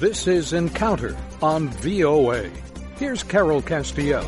This is Encounter on VOA. Here's Carol Castiel.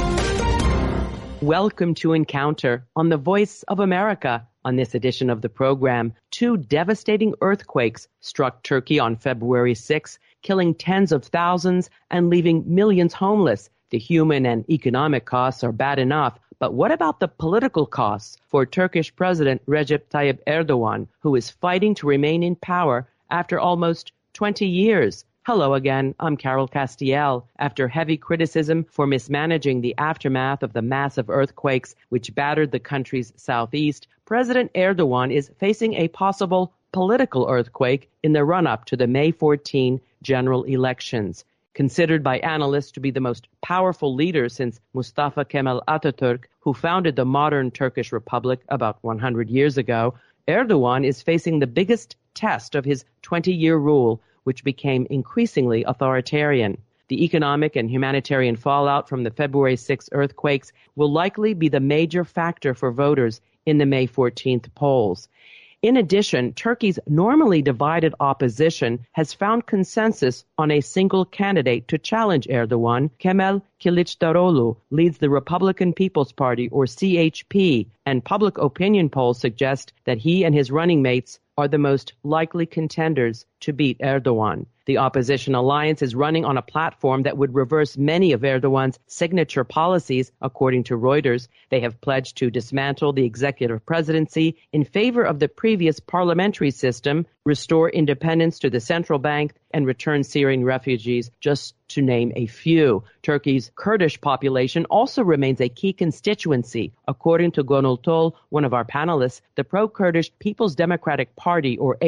Welcome to Encounter on the Voice of America. On this edition of the program, 2 devastating earthquakes struck Turkey on February 6, killing tens of thousands and leaving millions homeless. The human and economic costs are bad enough, but what about the political costs for Turkish President Recep Tayyip Erdogan, who is fighting to remain in power after almost 20 years? Hello again, I'm Carol Castiel. After heavy criticism for mismanaging the aftermath of the massive earthquakes which battered the country's southeast, President Erdogan is facing a possible political earthquake in the run-up to the May 14 general elections. Considered by analysts to be the most powerful leader since Mustafa Kemal Atatürk, who founded the modern Turkish Republic about 100 years ago, Erdogan is facing the biggest test of his 20-year rule, which became increasingly authoritarian. The economic and humanitarian fallout from the February 6 earthquakes will likely be the major factor for voters in the May 14th polls. In addition, Turkey's normally divided opposition has found consensus on a single candidate to challenge Erdogan. Kemal Kılıçdaroğlu leads the Republican People's Party, or CHP, and public opinion polls suggest that he and his running mates are the most likely contenders to beat Erdogan. The opposition alliance is running on a platform that would reverse many of Erdogan's signature policies, according to Reuters. They have pledged to dismantle the executive presidency in favor of the previous parliamentary system, restore independence to the central bank, and return Syrian refugees, just to name a few. Turkey's Kurdish population also remains a key constituency. According to Gönül Tol, one of our panelists, the pro-Kurdish People's Democratic Party, or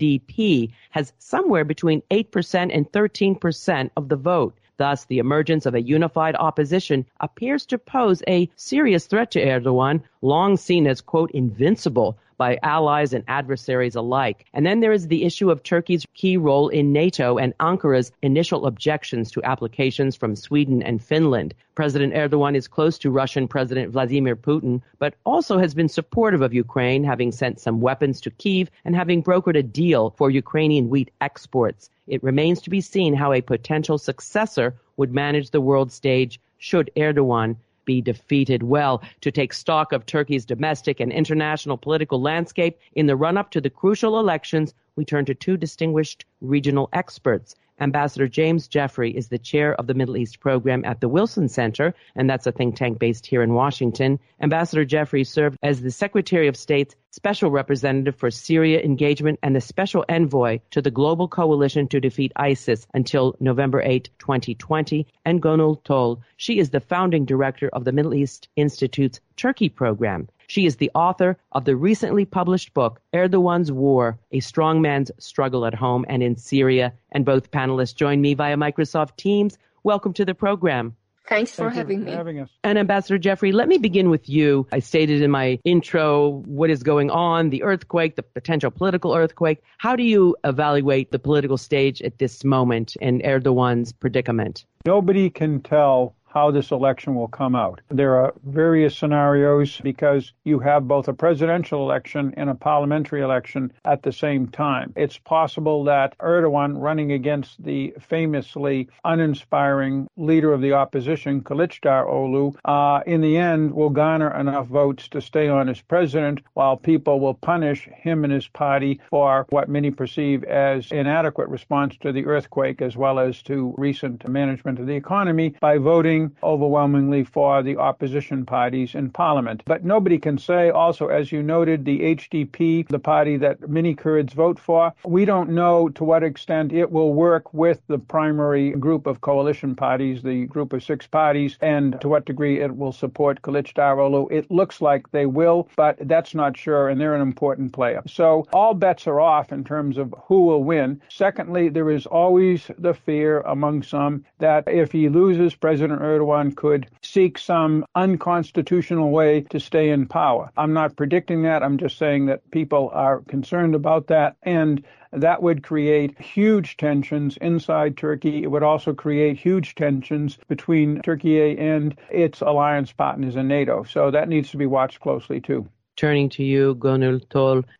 HDP, has somewhere between 8% and 13% of the vote. Thus, the emergence of a unified opposition appears to pose a serious threat to Erdogan, long seen as, quote, invincible by allies and adversaries alike. And then there is the issue of Turkey's key role in NATO and Ankara's initial objections to applications from Sweden and Finland. President Erdogan is close to Russian President Vladimir Putin, but also has been supportive of Ukraine, having sent some weapons to Kyiv and having brokered a deal for Ukrainian wheat exports. It remains to be seen how a potential successor would manage the world stage should Erdogan be defeated. Well, to take stock of Turkey's domestic and international political landscape in the run-up to the crucial elections, we turn to 2 distinguished regional experts. Ambassador James Jeffrey is the chair of the Middle East program at the Wilson Center, and that's a think tank based here in Washington. Ambassador Jeffrey served as the Secretary of State's Special Representative for Syria Engagement and the Special Envoy to the Global Coalition to Defeat ISIS until November 8, 2020. And Gönül Tol, she is the founding director of the Middle East Institute's Turkey program. She is the author of the recently published book, Erdogan's War, A Strong Man's Struggle at Home and in Syria. And both panelists join me via Microsoft Teams. Welcome to the program. Thanks for having me. And Ambassador Jeffrey, let me begin with you. I stated in my intro what is going on, the earthquake, the potential political earthquake. How do you evaluate the political stage at this moment and Erdogan's predicament? Nobody can tell how this election will come out. There are various scenarios because you have both a presidential election and a parliamentary election at the same time. It's possible that Erdogan, running against the famously uninspiring leader of the opposition, Kılıçdaroğlu, in the end will garner enough votes to stay on as president, while people will punish him and his party for what many perceive as inadequate response to the earthquake as well as to recent management of the economy by voting overwhelmingly for the opposition parties in parliament. But nobody can say, also, as you noted, the HDP, the party that many Kurds vote for, we don't know to what extent it will work with the primary group of coalition parties, the group of 6 parties, and to what degree it will support Kılıçdaroğlu. It looks like they will, but that's not sure, and they're an important player. So all bets are off in terms of who will win. Secondly, there is always the fear among some that if he loses, President Erdogan could seek some unconstitutional way to stay in power. I'm not predicting that. I'm just saying that people are concerned about that, and that would create huge tensions inside Turkey. It would also create huge tensions between Turkey and its alliance partners in NATO. So that needs to be watched closely, too. Turning to you, Gönül Tol,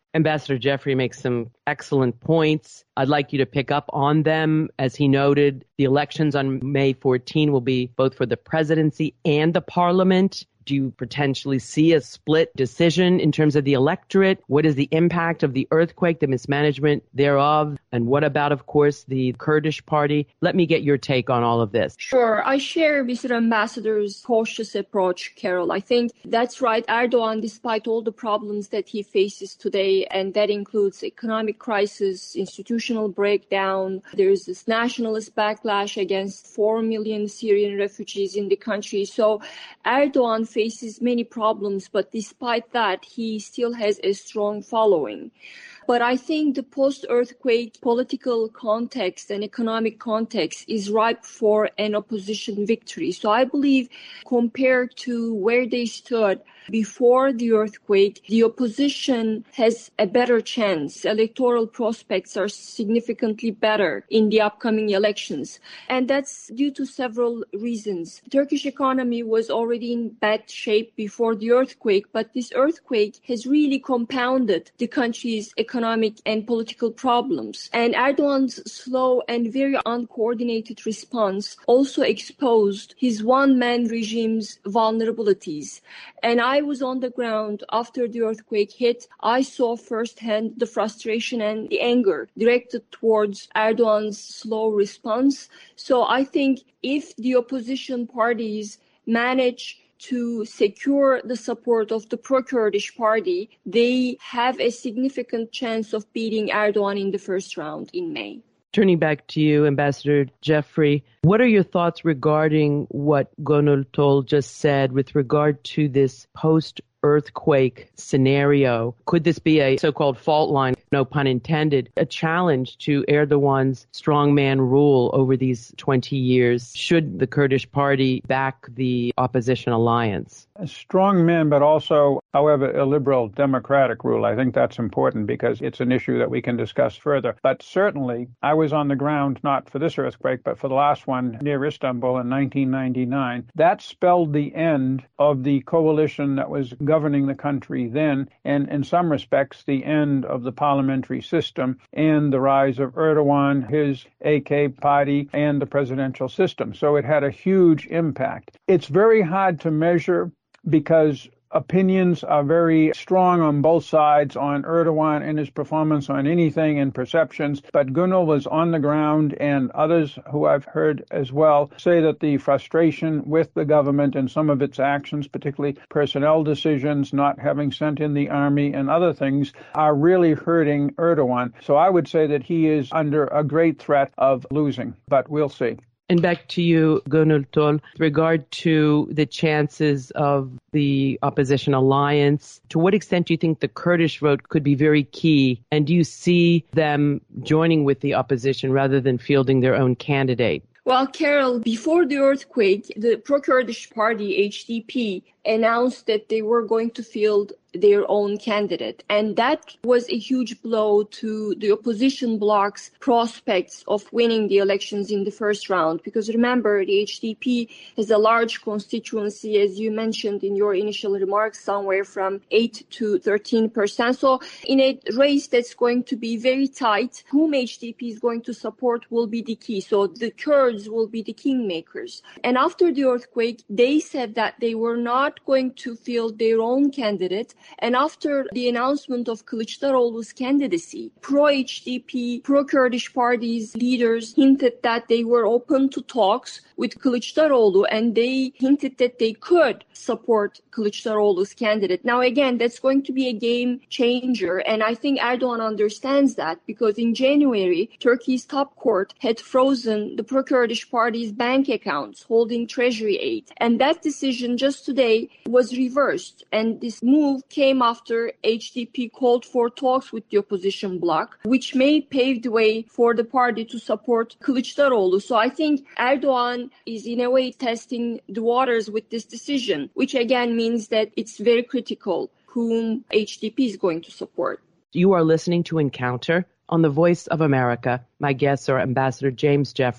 Ambassador Jeffrey makes some excellent points. I'd like you to pick up on them. As he noted, the elections on May 14 will be both for the presidency and the parliament. Do you potentially see a split decision in terms of the electorate? What is the impact of the earthquake, the mismanagement thereof? And what about, of course, the Kurdish party? Let me get your take on all of this. Sure. I share Mr. Ambassador's cautious approach, Carol. I think that's right. Erdogan, despite all the problems that he faces today, and that includes economic crisis, institutional breakdown, there's this nationalist backlash against 4 million Syrian refugees in the country. So Erdogan faces many problems, but despite that, he still has a strong following. But I think the post-earthquake political context and economic context is ripe for an opposition victory. So I believe compared to where they stood before the earthquake, the opposition has a better chance. Electoral prospects are significantly better in the upcoming elections. And that's due to several reasons. The Turkish economy was already in bad shape before the earthquake, but this earthquake has really compounded the country's economic and political problems. And Erdogan's slow and very uncoordinated response also exposed his one-man regime's vulnerabilities. And I was on the ground after the earthquake hit. I saw firsthand the frustration and the anger directed towards Erdogan's slow response. So I think if the opposition parties manage to secure the support of the pro-Kurdish party, they have a significant chance of beating Erdogan in the first round in May. Turning back to you, Ambassador Jeffrey, what are your thoughts regarding what Gönül Tol just said with regard to this post-earthquake scenario? Could this be a so-called fault line, no pun intended, a challenge to Erdogan's strongman rule over these 20 years? Should the Kurdish party back the opposition alliance? A strong man, but also, however, a liberal democratic rule. I think that's important because it's an issue that we can discuss further. But certainly, I was on the ground, not for this earthquake, but for the last one near Istanbul in 1999. That spelled the end of the coalition that was governing the country then, and in some respects, the end of the parliamentary system and the rise of Erdogan, his AK party, and the presidential system. So it had a huge impact. It's very hard to measure because opinions are very strong on both sides on Erdogan and his performance on anything and perceptions. But Gönül was on the ground, and others who I've heard as well say that the frustration with the government and some of its actions, particularly personnel decisions, not having sent in the army and other things, are really hurting Erdogan. So I would say that he is under a great threat of losing, but we'll see. And back to you, Gönül Tol, with regard to the chances of the opposition alliance, to what extent do you think the Kurdish vote could be very key? And do you see them joining with the opposition rather than fielding their own candidate? Well, Carol, before the earthquake, the pro-Kurdish party, HDP, announced that they were going to field their own candidate. And that was a huge blow to the opposition bloc's prospects of winning the elections in the first round. Because remember, the HDP has a large constituency, as you mentioned in your initial remarks, somewhere from 8 to 13%. So in a race that's going to be very tight, whom HDP is going to support will be the key. So the Kurds will be the kingmakers. And after the earthquake, they said that they were not going to field their own candidate. And after the announcement of Kılıçdaroğlu's candidacy, pro-HDP, pro-Kurdish parties leaders hinted that they were open to talks with Kılıçdaroğlu, and they hinted that they could support Kılıçdaroğlu's candidate. Now, again, that's going to be a game changer, and I think Erdogan understands that because in January, Turkey's top court had frozen the pro-Kurdish party's bank accounts holding treasury aid, and that decision just today was reversed, and this move came after HDP called for talks with the opposition bloc, which may pave the way for the party to support Kılıçdaroğlu. So I think Erdogan is in a way testing the waters with this decision, which again means that it's very critical whom HDP is going to support. You are listening to Encounter on the Voice of America. My guests are Ambassador James Jeffrey.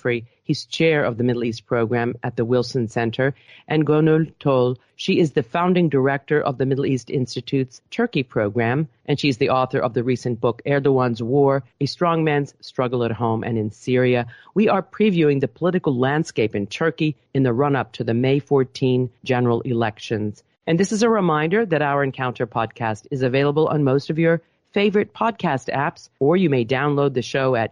He's chair of the Middle East program at the Wilson Center. And Gönül Tol, she is the founding director of the Middle East Institute's Turkey program, and she's the author of the recent book, Erdogan's War, A Strong Man's Struggle at Home and in Syria. We are previewing the political landscape in Turkey in the run-up to the May 14 general elections. And this is a reminder that our Encounter podcast is available on most of your favorite podcast apps, or you may download the show at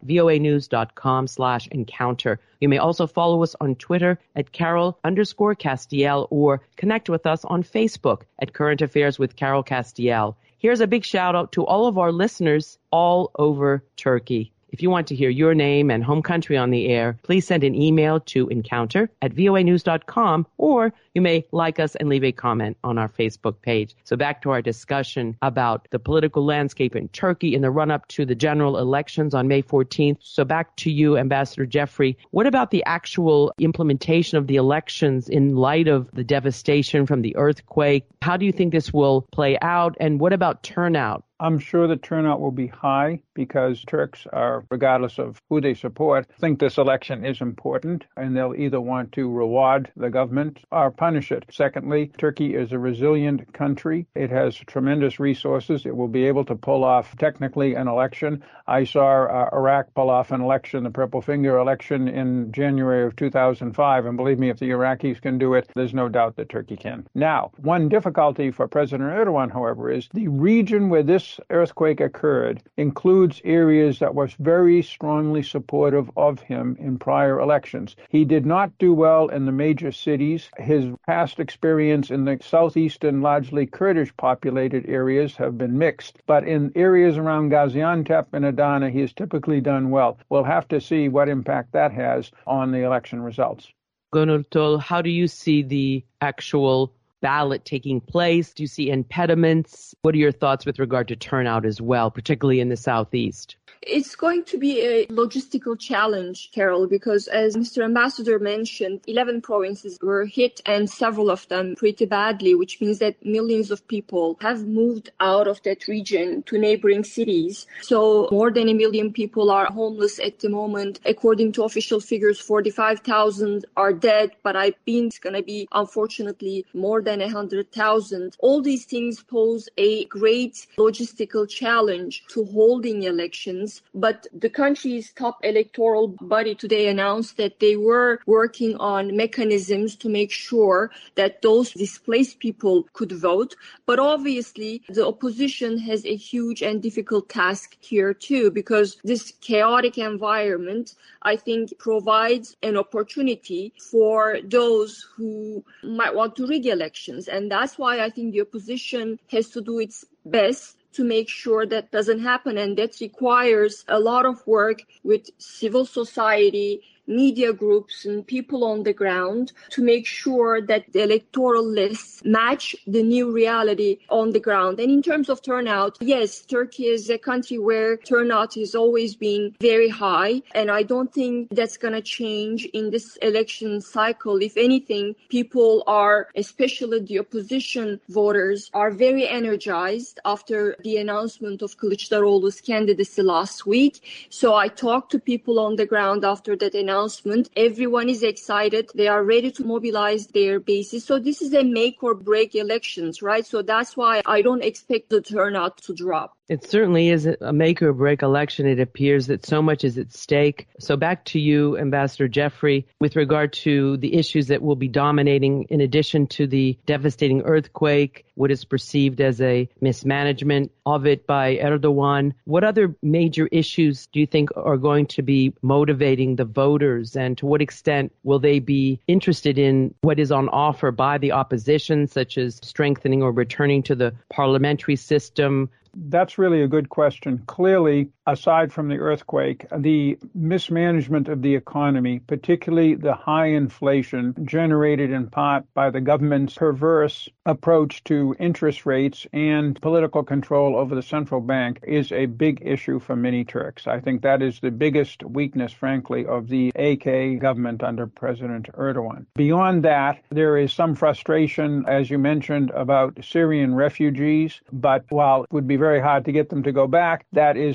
voanews.com/encounter. You may also follow us on Twitter at Carol_Castiel or connect with us on Facebook at Current Affairs with Carol Castiel. Here's a big shout out to all of our listeners all over Turkey. If you want to hear your name and home country on the air, please send an email to encounter@voanews.com, or you may like us and leave a comment on our Facebook page. So back to our discussion about the political landscape in Turkey in the run-up to the general elections on May 14th. So back to you, Ambassador Jeffrey. What about the actual implementation of the elections in light of the devastation from the earthquake? How do you think this will play out? And what about turnout? I'm sure the turnout will be high because Turks are, regardless of who they support, think this election is important, and they'll either want to reward the government or punish it. Secondly, Turkey is a resilient country. It has tremendous resources. It will be able to pull off technically an election. I saw Iraq pull off an election, the Purple Finger election, in January of 2005. And believe me, if the Iraqis can do it, there's no doubt that Turkey can. Now, one difficulty for President Erdogan, however, is the region where this earthquake occurred includes areas that was very strongly supportive of him in prior elections. He did not do well in the major cities. His past experience in the southeastern, largely Kurdish populated areas have been mixed. But in areas around Gaziantep and Adana, he has typically done well. We'll have to see what impact that has on the election results. Gönül Tol, how do you see the actual ballot taking place? Do you see impediments? What are your thoughts with regard to turnout as well, particularly in the Southeast? It's going to be a logistical challenge, Carol, because as Mr. Ambassador mentioned, 11 provinces were hit and several of them pretty badly, which means that millions of people have moved out of that region to neighboring cities. So more than 1 million people are homeless at the moment. According to official figures, 45,000 are dead, but I think it's going to be, unfortunately, more than 100,000. All these things pose a great logistical challenge to holding elections. But the country's top electoral body today announced that they were working on mechanisms to make sure that those displaced people could vote. But obviously, the opposition has a huge and difficult task here too, because this chaotic environment, I think, provides an opportunity for those who might want to rig elections. And that's why I think the opposition has to do its best to make sure that doesn't happen. And that requires a lot of work with civil society, media groups and people on the ground to make sure that the electoral lists match the new reality on the ground. And in terms of turnout, yes, Turkey is a country where turnout has always been very high. And I don't think that's going to change in this election cycle. If anything, people are, especially the opposition voters, are very energized after the announcement of Kılıçdaroğlu's candidacy last week. So I talked to people on the ground after that announcement. Everyone is excited. They are ready to mobilize their bases. So this is a make or break elections, right? So that's why I don't expect the turnout to drop. It certainly is a make or break election. It appears that so much is at stake. So back to you, Ambassador Jeffrey, with regard to the issues that will be dominating in addition to the devastating earthquake, what is perceived as a mismanagement of it by Erdogan. What other major issues do you think are going to be motivating the voters, and to what extent will they be interested in what is on offer by the opposition, such as strengthening or returning to the parliamentary system? That's really a good question. Clearly, aside from the earthquake, the mismanagement of the economy, particularly the high inflation generated in part by the government's perverse approach to interest rates and political control over the central bank, is a big issue for many Turks. I think that is the biggest weakness, frankly, of the AK government under President Erdogan. Beyond that, there is some frustration, as you mentioned, about Syrian refugees, but while it would be very hard to get them to go back, that is an argument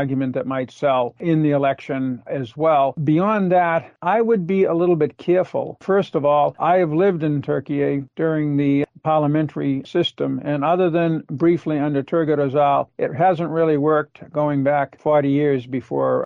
argument that might sell in the election as well. Beyond that, I would be a little bit careful. First of all, I have lived in Turkey during the parliamentary system, and other than briefly under Turgut Özal, it hasn't really worked going back 40 years before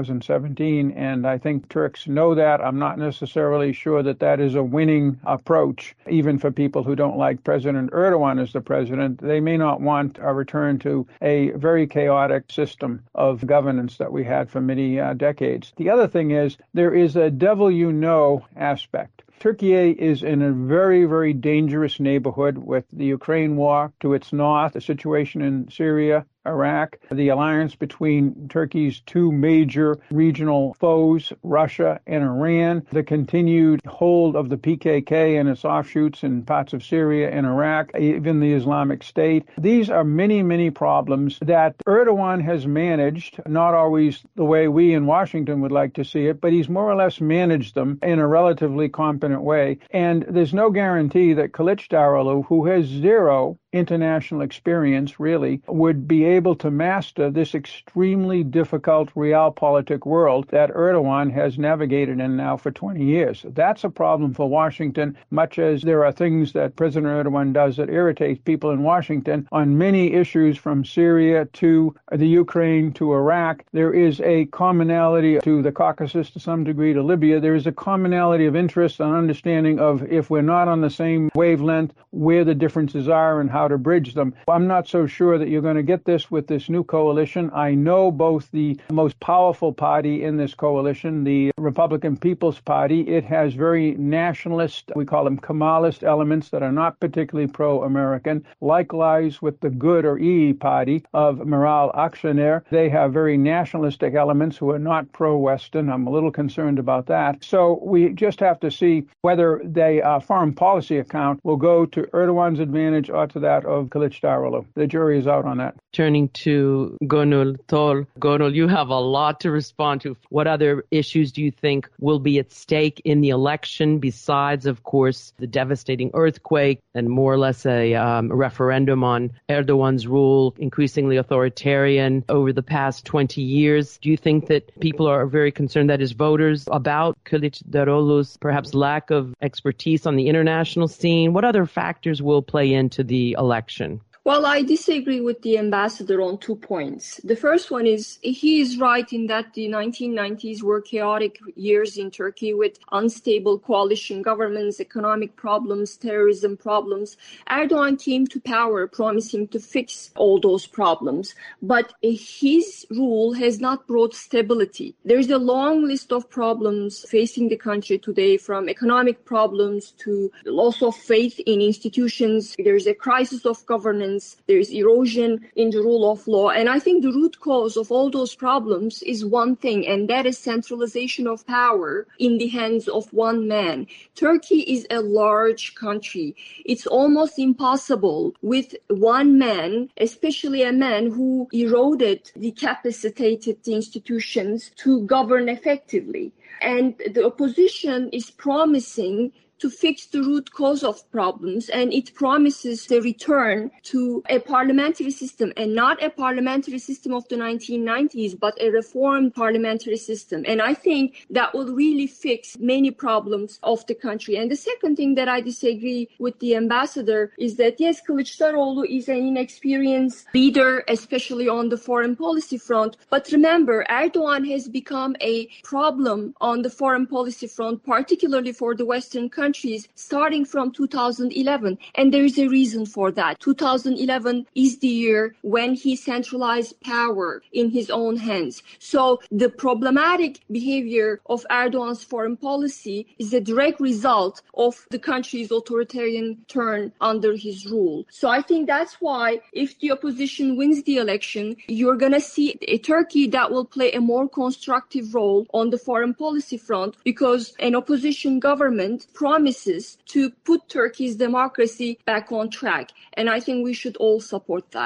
2017, and I think Turks know that. I'm not necessarily sure that that is a winning approach, even for people who don't like President Erdogan as the president. They may not want a return to a very chaotic system of governance that we had for many decades. The other thing is there is a devil you know aspect. Turkey is in a very, very dangerous neighborhood with the Ukraine war to its north, the situation in Syria, Iraq, the alliance between Turkey's two major regional foes, Russia and Iran, the continued hold of the PKK and its offshoots in parts of Syria and Iraq, even the Islamic State. These are many, many problems that Erdogan has managed, not always the way we in Washington would like to see it, but he's more or less managed them in a relatively competent way. And there's no guarantee that Kılıçdaroğlu, who has zero international experience, really, would be able to master this extremely difficult realpolitik world that Erdogan has navigated in now for 20 years. That's a problem for Washington, much as there are things that President Erdogan does that irritate people in Washington. On many issues from Syria to the Ukraine to Iraq, there is a commonality to the Caucasus, to some degree to Libya. There is a commonality of interest and understanding of, if we're not on the same wavelength, where the differences are and how to bridge them. I'm not so sure that you're going to get this with this new coalition. I know both the most powerful party in this coalition, the Republican People's Party, it has very nationalist, we call them Kemalist elements that are not particularly pro-American. Likewise with the Good or İyi Party of Meral Akşener, they have very nationalistic elements who are not pro-Western. I'm a little concerned about that. So we just have to see whether the foreign policy account will go to Erdogan's advantage or to that of Kılıçdaroğlu. The jury is out on that. Turning to Gönül Tol. Gönül, you have a lot to respond to. What other issues do you think will be at stake in the election besides, of course, the devastating earthquake and more or less a referendum on Erdogan's rule, increasingly authoritarian over the past 20 years? Do you think that people are very concerned, that is voters, about Kılıçdaroğlu's perhaps lack of expertise on the international scene? What other factors will play into the election? Well, I disagree with the ambassador on 2 points. The first one is he is right in that the 1990s were chaotic years in Turkey with unstable coalition governments, economic problems, terrorism problems. Erdogan came to power promising to fix all those problems, but his rule has not brought stability. There's a long list of problems facing the country today, from economic problems to loss of faith in institutions. There's a crisis of governance. There's erosion in the rule of law. And I think the root cause of all those problems is one thing, and that is centralization of power in the hands of one man. Turkey is a large country. It's almost impossible with one man, especially a man who eroded the capacitated institutions, to govern effectively. And the opposition is promising to fix the root cause of problems, and it promises the return to a parliamentary system, and not a parliamentary system of the 1990s, but a reformed parliamentary system. And I think that will really fix many problems of the country. And the second thing that I disagree with the ambassador is that, yes, Kılıçdaroğlu is an inexperienced leader, especially on the foreign policy front. But remember, Erdogan has become a problem on the foreign policy front, particularly for the Western countries, starting from 2011. And there is a reason for that. 2011 is the year when he centralized power in his own hands. So the problematic behavior of Erdogan's foreign policy is a direct result of the country's authoritarian turn under his rule. So I think that's why if the opposition wins the election, you're going to see a Turkey that will play a more constructive role on the foreign policy front, because an opposition government promises to put Turkey's democracy back on track. And I think we should all support that.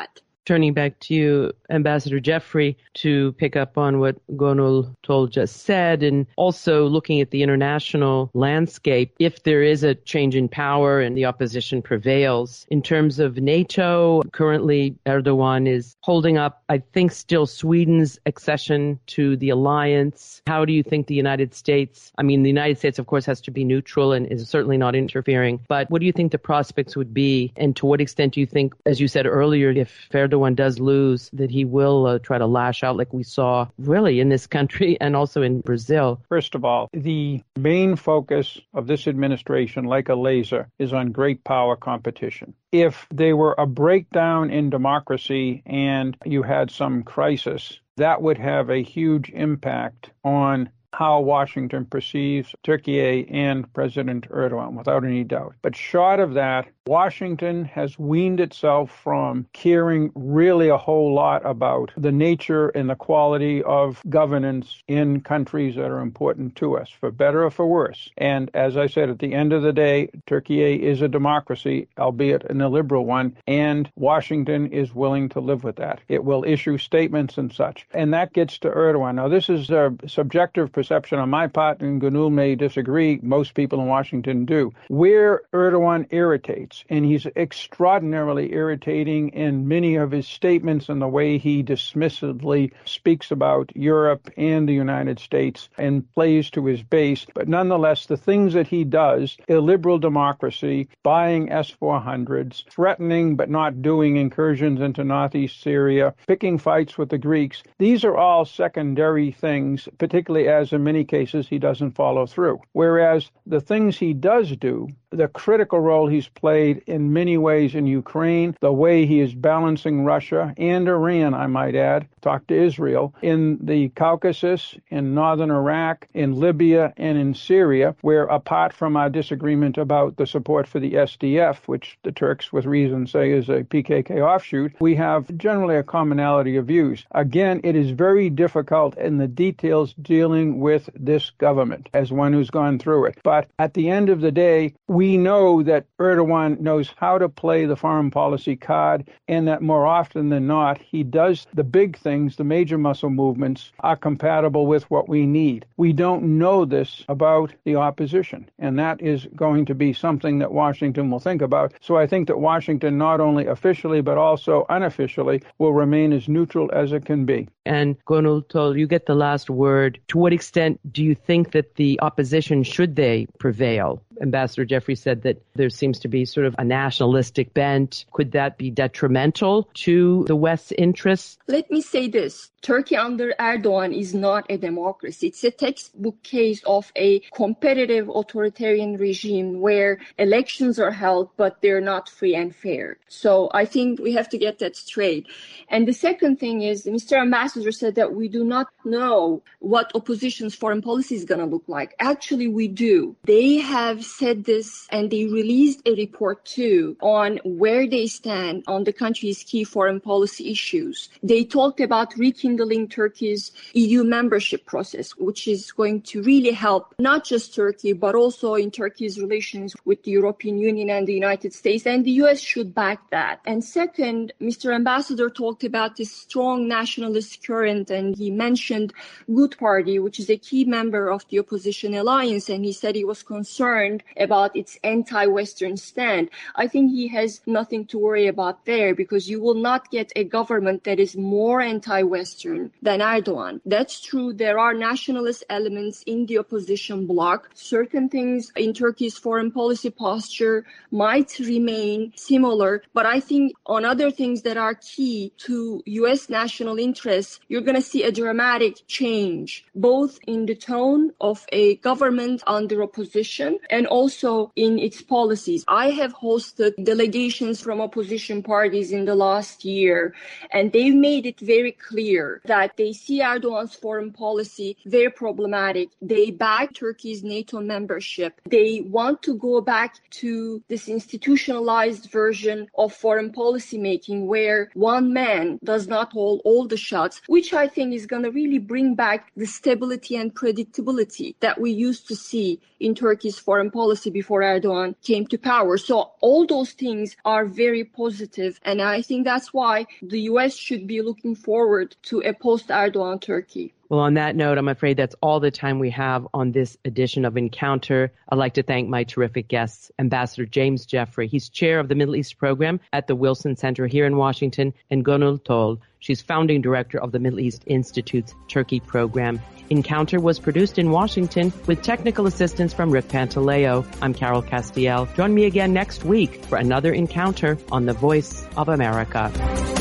turning back to you, Ambassador Jeffrey, to pick up on what Gönül Tol just said, and also looking at the international landscape, if there is a change in power and the opposition prevails. In terms of NATO, currently Erdogan is holding up, I think, still Sweden's accession to the alliance. How do you think the United States, the United States, of course, has to be neutral and is certainly not interfering, but what do you think the prospects would be, and to what extent do you think, as you said earlier, if Erdogan does lose, that he will try to lash out like we saw really in this country and also in Brazil? First of all, the main focus of this administration, like a laser, is on great power competition. If there were a breakdown in democracy and you had some crisis, that would have a huge impact on how Washington perceives Turkey and President Erdogan, without any doubt. But short of that, Washington has weaned itself from caring really a whole lot about the nature and the quality of governance in countries that are important to us, for better or for worse. And as I said, at the end of the day, Turkey is a democracy, albeit an illiberal one, and Washington is willing to live with that. It will issue statements and such. And that gets to Erdogan. Now, this is a subjective perception on my part, and Gönül may disagree. Most people in Washington do. Where Erdogan irritates, and he's extraordinarily irritating in many of his statements and the way he dismissively speaks about Europe and the United States and plays to his base. But nonetheless, the things that he does, illiberal democracy, buying S-400s, threatening but not doing incursions into northeast Syria, picking fights with the Greeks, these are all secondary things, particularly as in many cases he doesn't follow through. Whereas the things he does do, the critical role he's played in many ways in Ukraine, the way he is balancing Russia and Iran, I might add, talk to Israel, in the Caucasus, in northern Iraq, in Libya, and in Syria, where apart from our disagreement about the support for the SDF, which the Turks with reason say is a PKK offshoot, we have generally a commonality of views. Again, it is very difficult in the details dealing with this government as one who's gone through it. But at the end of the day, we know that Erdogan knows how to play the foreign policy card, and that more often than not, he does the big things, the major muscle movements are compatible with what we need. We don't know this about the opposition, and that is going to be something that Washington will think about. So I think that Washington, not only officially but also unofficially, will remain as neutral as it can be. And Gönül Tol, you get the last word. To what extent do you think that the opposition, should they prevail? Ambassador Jeffrey said that there seems to be sort of a nationalistic bent. Could that be detrimental to the West's interests? Let me say this. Turkey under Erdogan is not a democracy. It's a textbook case of a competitive authoritarian regime where elections are held, but they're not free and fair. So I think we have to get that straight. And the second thing is, Mr. Ambassador said that we do not know what opposition's foreign policy is going to look like. Actually, we do. They have said this, and they released a report too on where they stand on the country's key foreign policy issues. They talked about rekindling Turkey's EU membership process, which is going to really help not just Turkey, but also in Turkey's relations with the European Union and the United States, and the US should back that. And second, Mr. Ambassador talked about this strong nationalist current, and he mentioned Good Party, which is a key member of the opposition alliance, and he said he was concerned about its anti-Western stand. I think he has nothing to worry about there, because you will not get a government that is more anti-Western than Erdogan. That's true. There are nationalist elements in the opposition bloc. Certain things in Turkey's foreign policy posture might remain similar, but I think on other things that are key to U.S. national interests, you're going to see a dramatic change, both in the tone of a government under opposition and also in its policies. I have hosted delegations from opposition parties in the last year, and they've made it very clear that they see Erdogan's foreign policy very problematic. They back Turkey's NATO membership. They want to go back to this institutionalized version of foreign policy making where one man does not hold all the shots, which I think is going to really bring back the stability and predictability that we used to see in Turkey's foreign policy before Erdogan came to power. So all those things are very positive. And I think that's why the U.S. should be looking forward to a post-Erdogan Turkey. Well, on that note, I'm afraid that's all the time we have on this edition of Encounter. I'd like to thank my terrific guests, Ambassador James Jeffrey. He's chair of the Middle East program at the Wilson Center here in Washington, and Gönül Tol. She's founding director of the Middle East Institute's Turkey program. Encounter was produced in Washington with technical assistance from Rick Pantaleo. I'm Carol Castiel. Join me again next week for another Encounter on the Voice of America.